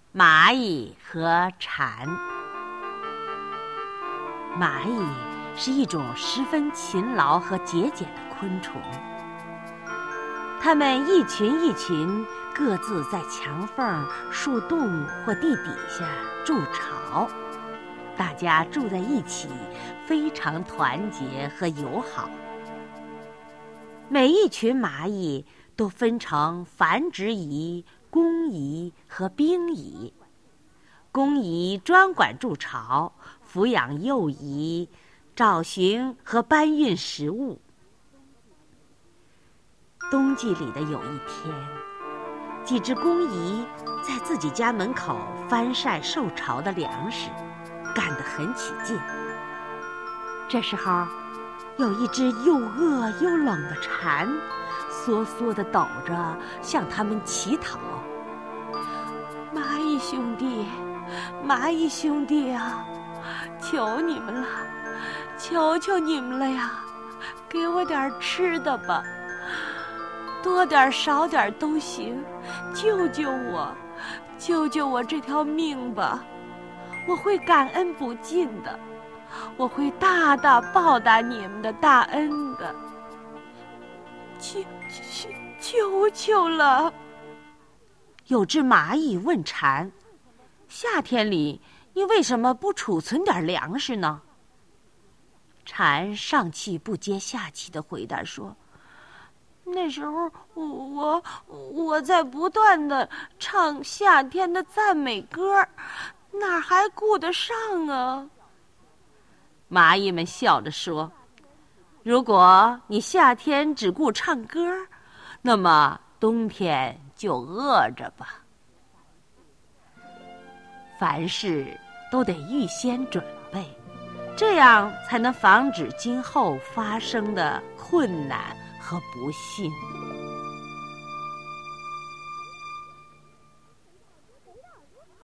蚂蚁和蝉。蚂蚁是一种十分勤劳和节俭的昆虫，它们一群一群各自在墙缝、树洞或地底下筑巢，大家住在一起，非常团结和友好。每一群蚂蚁都分成繁殖蚁、工蚁和兵蚁。工蚁专管筑巢，抚养幼蚁，找寻和搬运食物。冬季里的有一天，几只工蚁在自己家门口翻晒受潮的粮食，干得很起劲。这时候，有一只又饿又冷的蝉，缩缩地抖着向他们乞讨：“蚂蚁兄弟，蚂蚁兄弟啊，求你们了，求求你们了呀，给我点吃的吧，多点少点都行，救救我，救救我这条命吧，我会感恩不尽的，我会大大报答你们的大恩的，求求了。”有只蚂蚁问蝉：“夏天里你为什么不储存点粮食呢？”蝉上气不接下气地回答说：“那时候我在不断地唱夏天的赞美歌，哪还顾得上啊？”蚂蚁们笑着说：“如果你夏天只顾唱歌，那么冬天就饿着吧。”凡事都得预先准备，这样才能防止今后发生的困难和不幸。